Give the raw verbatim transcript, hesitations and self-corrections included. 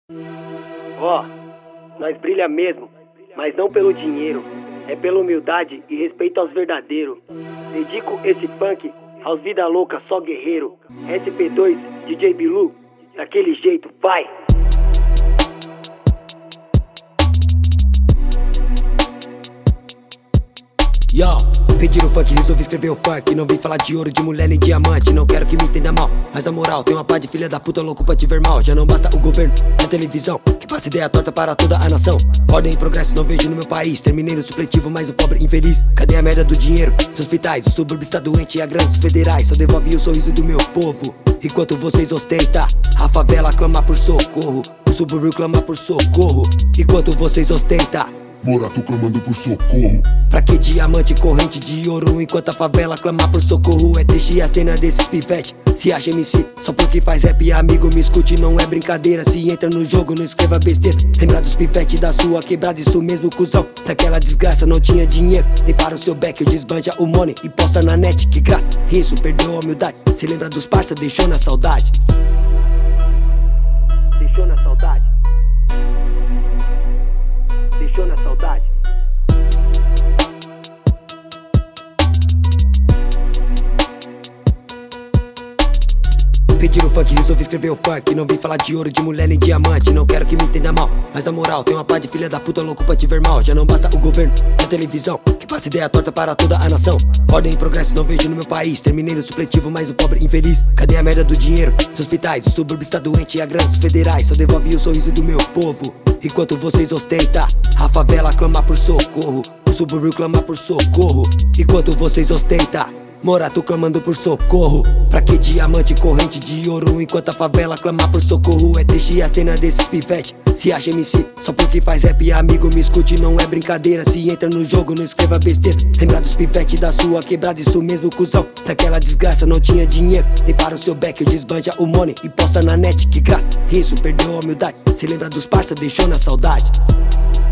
Ó, nós brilha mesmo, mas não pelo dinheiro, é pela humildade e respeito aos verdadeiros. Dedico esse funk aos vida louca, só guerreiro. S P dois, D J Bilu, daquele jeito, vai! Yo, pediram funk, resolvi escrever o funk. Não vim falar de ouro, de mulher nem diamante. Não quero que me entenda mal, mas na moral tem uma pá de filha da puta louco pra te ver mal. Já não basta o governo, a televisão que passa ideia torta para toda a nação. Ordem e progresso não vejo no meu país. Terminei no supletivo, mas o pobre infeliz. Cadê a merda do dinheiro? Os hospitais, o subúrbio está doente e a grandes federais só devolve o sorriso do meu povo. Enquanto vocês ostentam, a favela clama por socorro, o subúrbio clama por socorro. Enquanto vocês ostentam, Morato clamando por socorro. Pra que diamante, corrente de ouro, enquanto a favela clama por socorro? É triste a cena desses pivete, se acha M C só porque faz rap. Amigo, me escute, não é brincadeira. Se entra no jogo, não escreva besteira. Lembra dos pivete da sua quebrada, isso mesmo, cuzão. Daquela desgraça não tinha dinheiro, nem para o seu back, eu desbanja o money e posta na net, que graça. Isso, perdeu a humildade, se lembra dos parça, deixou na saudade. Deixou na saudade. Deixou na saudade. Pediram funk, resolvi escrever o funk. Não vim falar de ouro, de mulher nem diamante. Não quero que me entenda mal, mas na moral tem uma pá de filha da puta louco pra te ver mal. Já não basta o governo, a televisão que passa ideia torta para toda a nação. Ordem e progresso não vejo no meu país. Terminei no supletivo, mas o pobre infeliz. Cadê a merda do dinheiro? Os hospitais, o subúrbio está doente e a grandes federais só devolve o sorriso do meu povo. Enquanto vocês ostentam, a favela clama por socorro, o subúrbio clama por socorro. Enquanto vocês ostentam, Morato clamando por socorro. Pra que diamante, corrente de ouro, enquanto a favela clama por socorro? É triste a cena desses pivete, se acha M C só porque faz rap. Amigo, me escute, não é brincadeira. Se entra no jogo, não escreva besteira. Lembra dos pivete da sua quebrada, isso mesmo, cuzão. Daquela desgraça não tinha dinheiro, nem para o seu back, eu desbanja o money e posta na net, que graça. Isso, perdeu a humildade, se lembra dos parça, deixou na saudade.